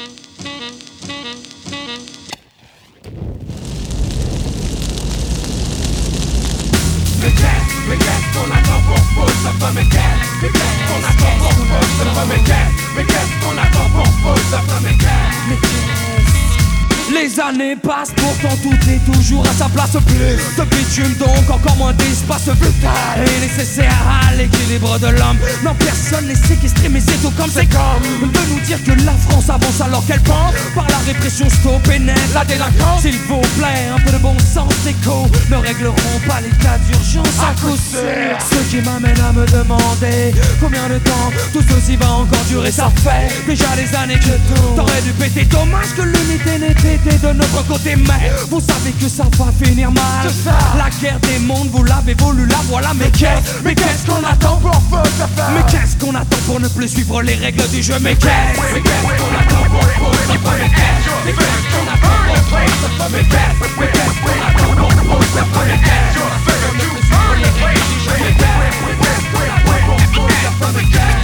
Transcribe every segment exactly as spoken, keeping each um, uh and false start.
Mais qu'est-ce, mais qu'est-ce qu'on attend pour foutre ce feu? Mais qu'est-ce, mais qu'est-ce qu'on attend pour foutre ce feu? Mais qu'est-ce, mais qu'est-ce qu'on attend pour foutre ce feu? Mais qu'est-ce, mais qu'est-ce? Les années passent, pourtant tout est toujours à sa place. Plus de bitume, donc encore moins d'espace vital et nécessaire à l'équilibre de l'homme. Non, personne n'est séquestré, mais c'est tout comme c'est comme de nous dire que la France avance alors qu'elle pense par la répression stop et net la délinquance. S'il vous plaît, un peu de bon sens écho ne régleront pas les cas d'urgence à coup sûr. Ce qui m'amène à me demander combien de temps tout ceci va encore durer. Ça fait déjà des années que tout t'aurais dû péter. Dommage que l'unité n'ait été de notre côté, mais vous savez que ça va finir mal. La guerre des mondes, vous l'avez voulu, la voilà. Mais qu'est-ce, mais qu'est-ce qu'on attend pour faire? Mais qu'est-ce qu'on attend pour ne plus suivre les règles du jeu? Mais qu'est-ce, mais qu'est-ce qu'on attend pour foutre ce feu? Mais qu'est-ce, mais qu'est-ce qu'on attend pour foutre ce feu? Mais qu'est-ce, mais qu'est-ce qu'on attend pour foutre ce feu? Mais qu'est-ce, pour ne plus suivre les règles du jeu? Mais qu'est-ce, mais qu'est-ce qu'on attend pour foutre ce feu? Mais qu'est-ce,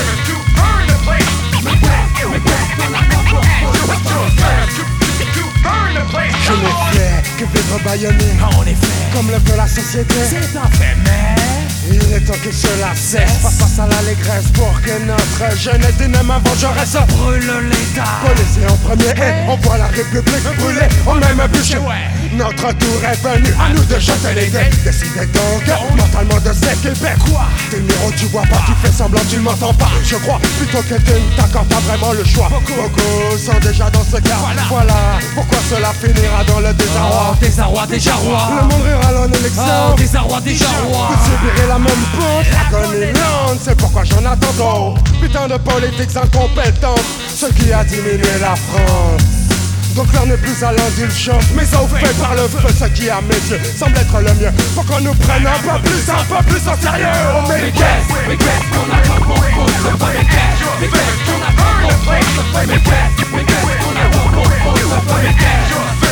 mais qu'est-ce, mais qu'est-ce qu'on attend pour foutre ce feu? Je n'ai fait que vivre bâillonné, en effet, comme le veut la société. C'est un fait, mais il est temps que cela cesse. Face face à l'allégresse pour que notre jeunesse dynamique vengeresse brûle l'État. Policier en premier et on voit la République brûler au même bûcher. Notre tour est venu, à nous de jeter les dés. Décidez donc mentalement de s'équiper. Quoi? T'es Niro, tu vois pas, tu fais semblant, tu m'entends pas. Je crois plutôt que tu ne t'accordes pas vraiment le choix. Beaucoup sont déjà dans ce cas. Voilà pourquoi cela finira dans le désarroi. Oh, désarroi, déjà roi. Le monde rural en est l'exemple. Oh, désarroi, déjà roi. Vous subirez la même pente, l'agonie, c'est pourquoi j'en attends trop. Putain de politiques incompétentes, ce qui a diminué la France. Donc l'heure n'est plus à l'indulgence, mais au fait par le feu, ce qui à mes yeux semble être le mieux. Faut qu'on nous prenne un peu plus, un peu plus au sérieux. Oh, mais qu'est-ce, mais qu'est-ce qu'on attend pour foutre ce feu? Mais qu'est-ce, mais qu'est-ce qu'on attend pour foutre ce feu? Mais qu'est-ce, mais qu'est-ce qu'on attend pour foutre ce feu? Mais qu'est-ce,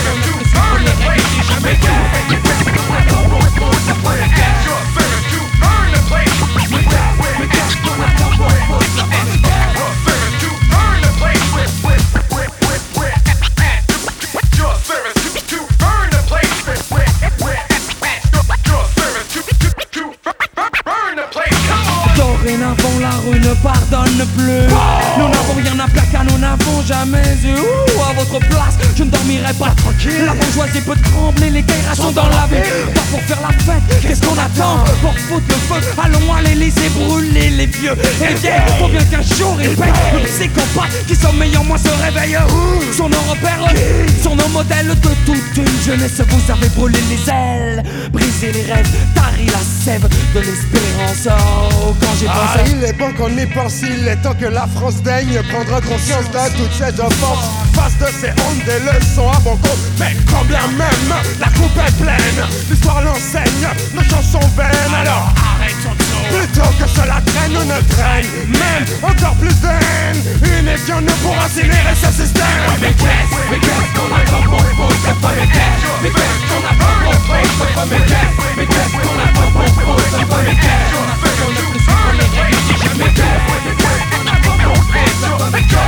mais qu'est-ce, mais qu'est-ce qu'on attend pour foutre ce feu? Mais qu'est-ce, mais qu'est-ce qu'on attend pour foutre ce feu? Dorénavant la rue ne pardonne plus. Nous n'avons rien à plaquer, nous n'avons jamais eu. Ouh, à votre place, je ne dormirai pas tranquille. La bourgeoisie peut trembler, les guerres sont dans la ville. Pas pour faire la fête, qu'est-ce qu'on attend? Pour foutre le feu, allons à l'Élysée brûler les vieux et les vieilles. Faut bien qu'un jour ils payent. Le psychopathe qui sommeille en moi se réveille. Sont nos repères, sont nos modèles de toute une jeunesse. Vous avez brûlé les ailes, brisé les rêves, tari la sève de l'espérance. Oh, quand j'ai pensé ah, il est bon qu'on y pense, il est temps que la France daigne prendre conscience de toutes ces offenses. Face de ces hontes, des leçons à bon compte. Mais quand bien même la coupe est pleine, l'histoire l'enseigne, nos chansons vaines. Alors arrêtons tout, plutôt que cela traîne ou ne traîne même encore plus de haine. Unifions-nous pour incinérer ce système. Mais qu'est-ce, mais qu'est-ce qu'on attend pour foutre ce feu? Mais qu'est-ce, mais qu'est-ce qu'on attend pour foutre ce feu? Mais qu'est-ce, mais qu'est-ce qu'on attend pour foutre ce feu? Mais qu'est-ce, mais qu'est-ce qu'on attend pour foutre ce feu? Mais qu'est-ce, mais qu'est-ce qu'on attend pour foutre ce feu?